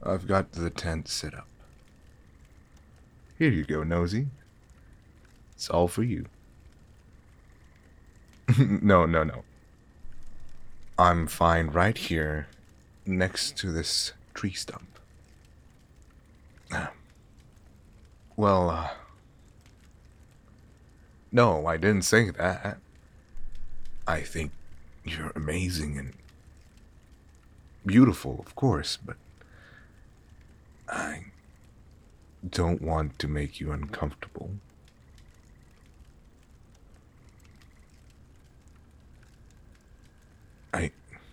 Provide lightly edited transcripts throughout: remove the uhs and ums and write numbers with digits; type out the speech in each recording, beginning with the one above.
I've got the tent set up. Here you go, Nosy. It's all for you. No, no, no. I'm fine right here, next to this tree stump. Ah, Well, no, I didn't say that. I think you're amazing and beautiful, of course, but I don't want to make you uncomfortable. I.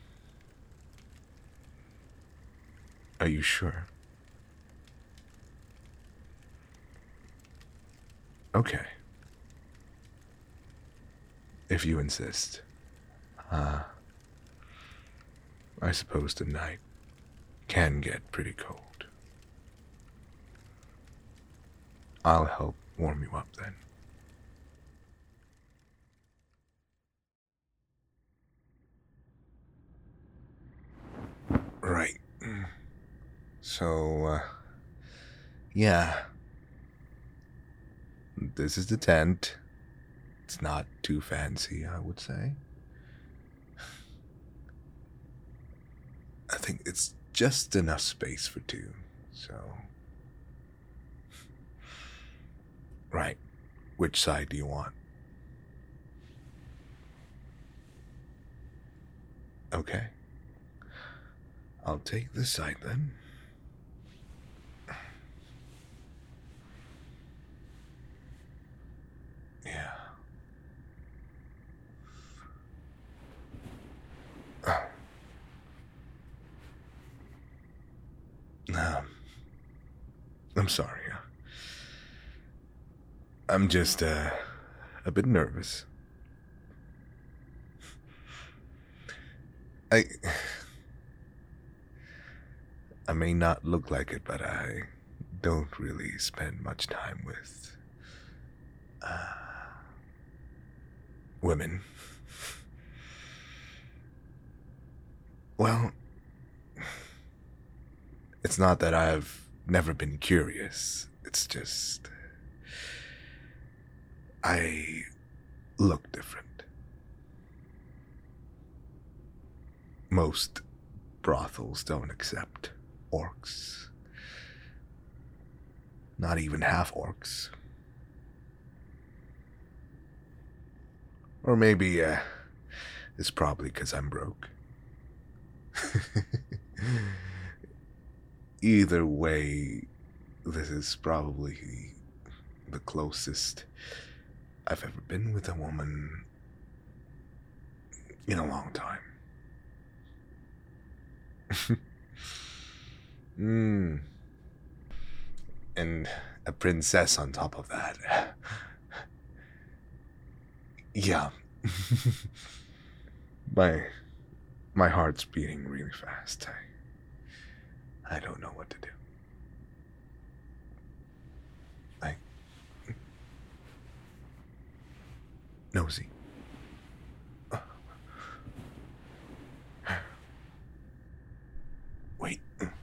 Are you sure? Okay. If you insist. Uh, I suppose tonight can get pretty cold. I'll help warm you up then. Right. So, yeah. This is the tent. It's not too fancy, I would say. I think it's just enough space for two, so. Right. Which side do you want? Okay. I'll take this side then. Yeah. Um, I'm sorry. I'm just, a bit nervous. I. I may not look like it, but I don't really spend much time with, uh, women. Well, it's not that I've never been curious. It's just. I look different. Most brothels don't accept orcs. Not even half orcs. Or maybe, it's probably because I'm broke. Either way, this is probably the closest I've ever been with a woman in a long time. Hmm. And a princess on top of that. Yeah. my my heart's beating really fast. I don't know what to do. I Nosy. Wait.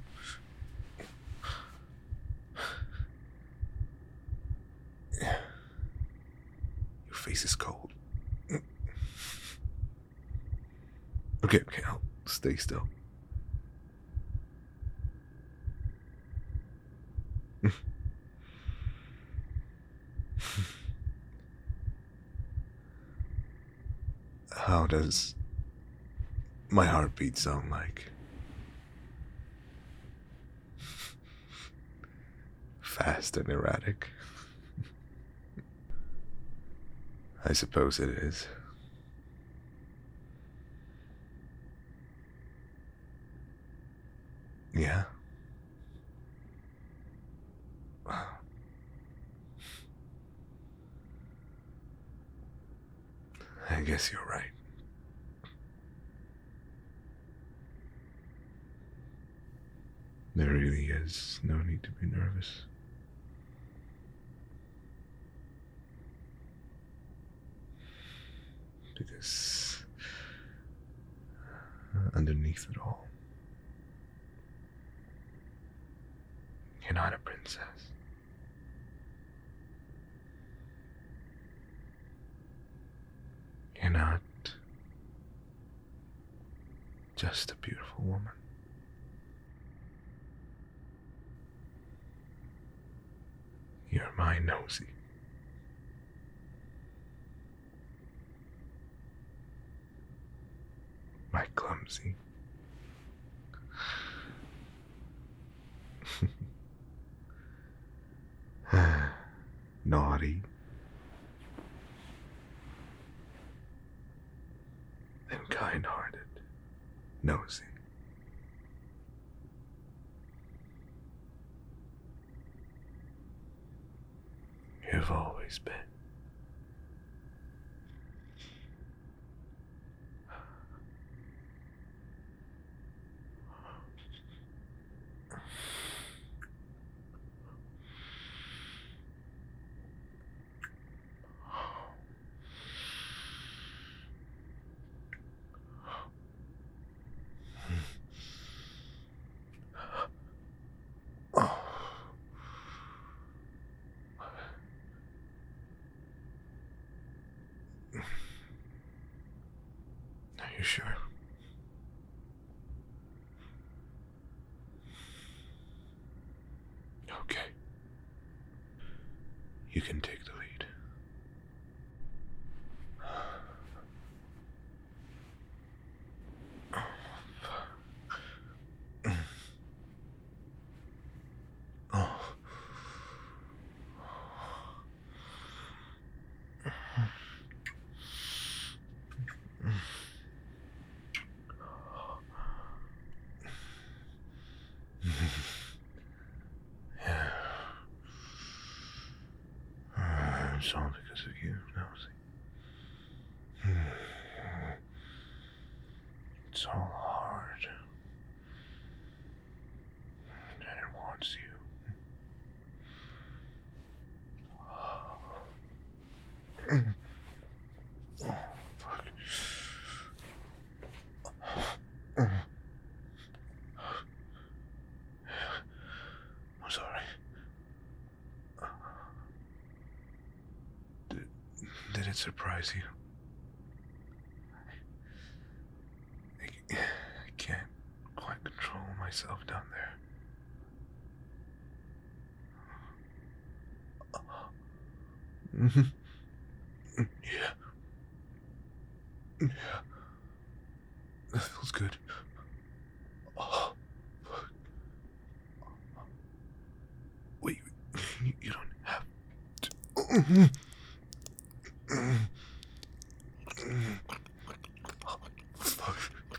Your face is cold. Okay, okay, I'll stay still. How does my heartbeat sound like? Fast and erratic? I suppose it is. Yeah? I guess you're right. There really is no need to be nervous. Because underneath it all, You're not a princess. You're not just a beautiful woman. You're my nosy. My clumsy. Naughty. And kind-hearted. Nosy. You've always been. Oh. Are you sure? Okay. You can take the lead. Oh. Yeah. It's all because of you, Nosy. It's all hard. And it wants you. Oh, fuck. I'm sorry. Did it surprise you? I can't quite control myself down there. Yeah. Yeah. That feels good. Oh, fuck. Wait, you don't have to. Fuck.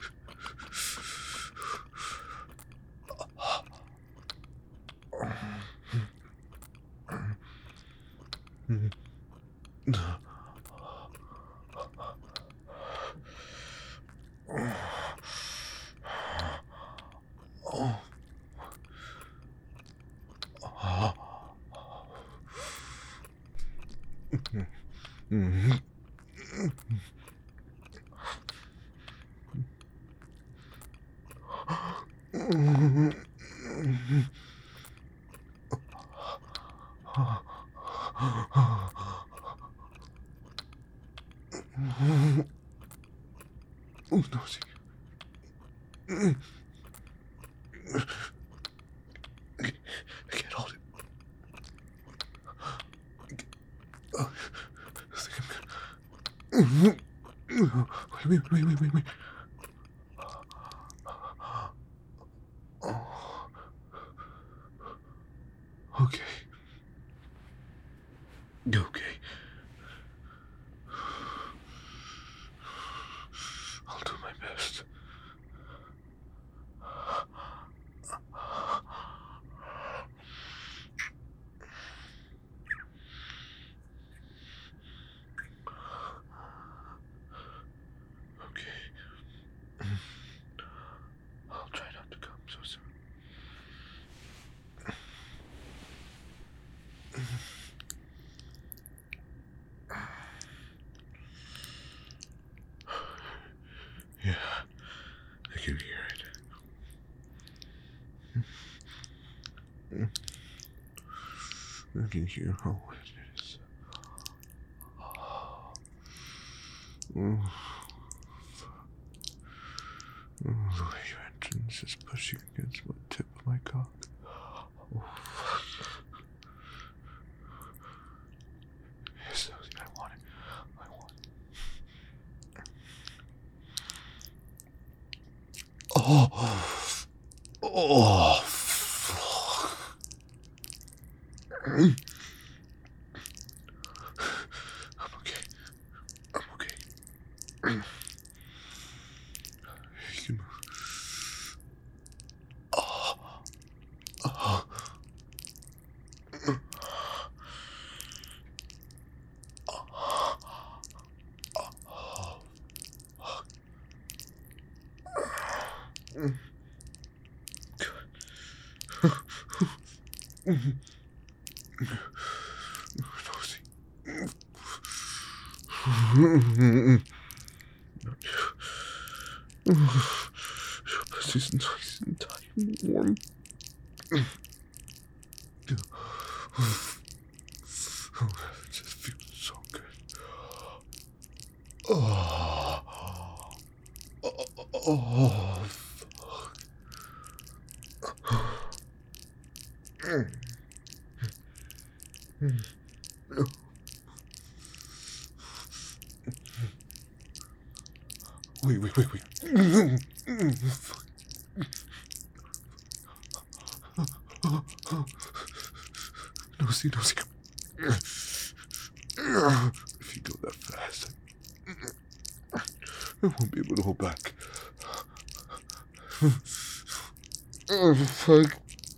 Oh, Nosy. I can't hold it. Oh, I think I'm good. Wait. Oh, okay. Okay. I'll do my best. Okay. I'll try not to come so soon. can hear how wet it is. Oh, the way your entrance is pushing against my tip of my cock. Oh, yes, I want it. I want it. Oh. Oh, fuck. I'm okay. I'm okay. You can move. Oh. Oh. Your pussy's nice and tight and warm. Oh, it just feels so good. Oh, oh, fuck. Wait. Nosy. If you go that fast, I won't be able to hold back. Oh, fuck.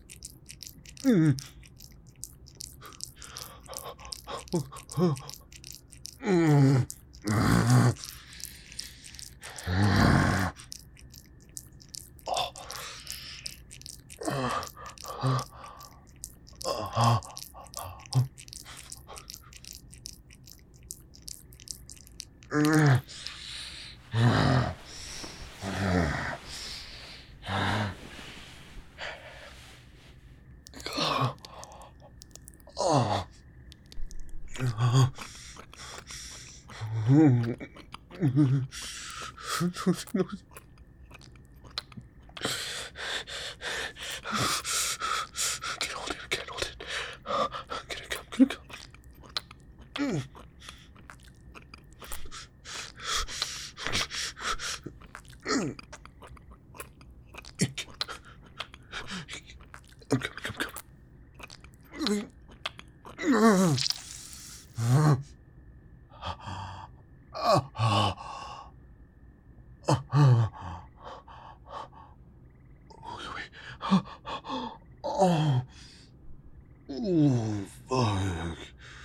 No. Can't hold it. Get it come. I'm coming. Wait. Oh. Oh, fuck.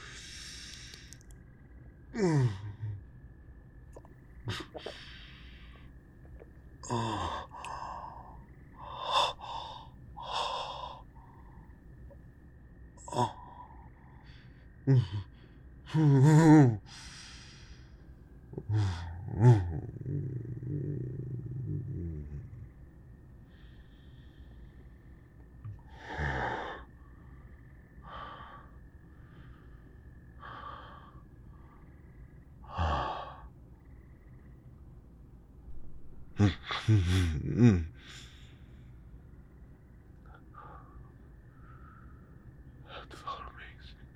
That felt amazing.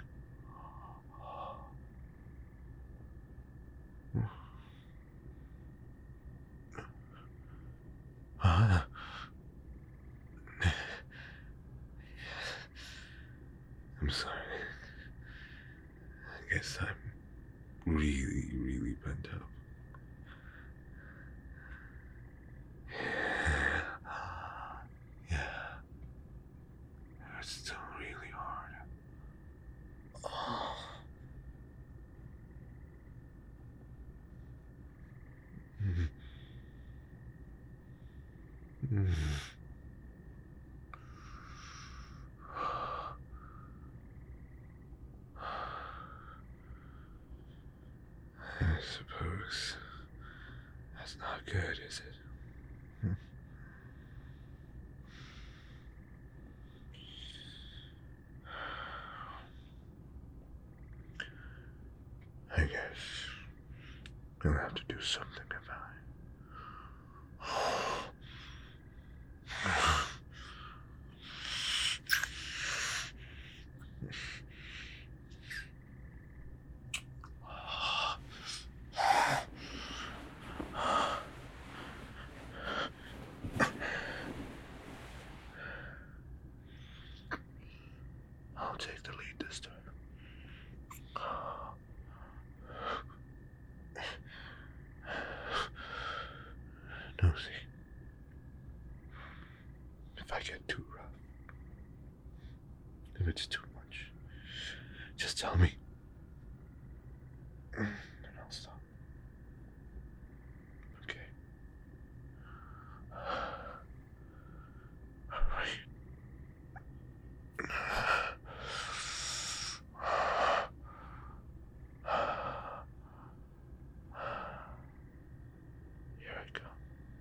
I'm sorry. I guess I'm really bent up. Yeah. It's still really hard. I suppose that's not good, is it? something if I'll take the lead this time. Nosy, if I get too rough, if it's too much, just tell me. And I'll stop. Okay. Alright. Here I go.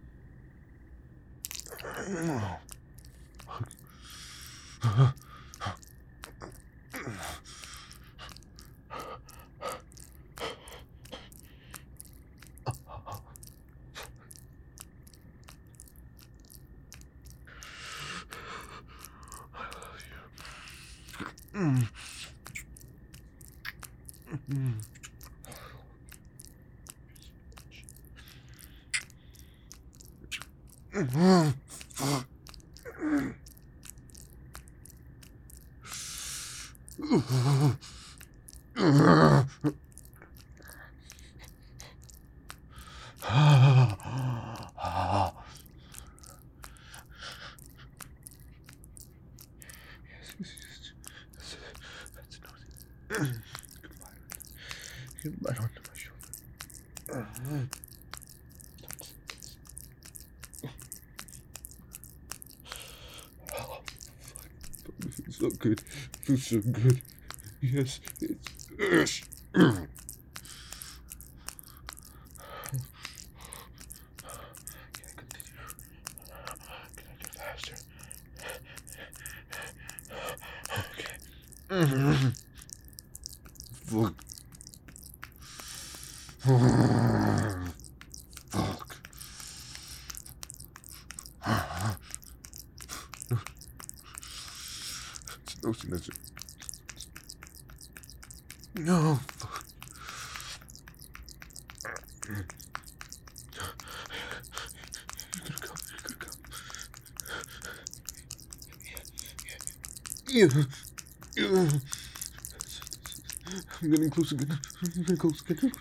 Get right onto my shoulder. Oh, it feels so good. It feels so good. Yes, it's. Okay, continue. Can I get faster? Okay. Fuck. Fuck. No. Fuck. You're gonna go. Yeah. I'm getting close again. I'm getting close again.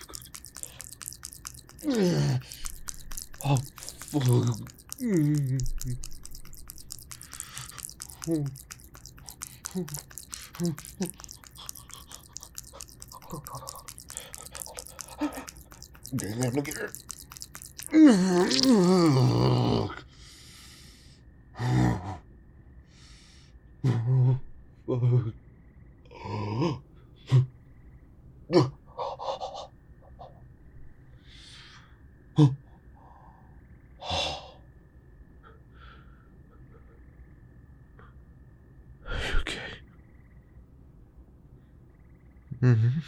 Oh, fuck. Dang, I'm looking at Are you okay? Mm-hmm.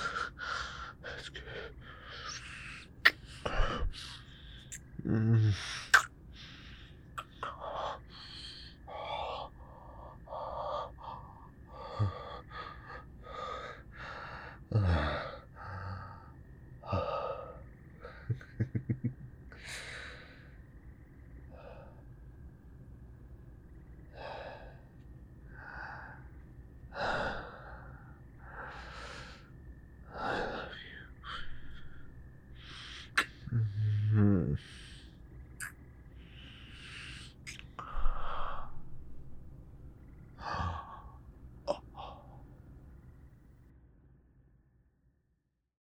That's good.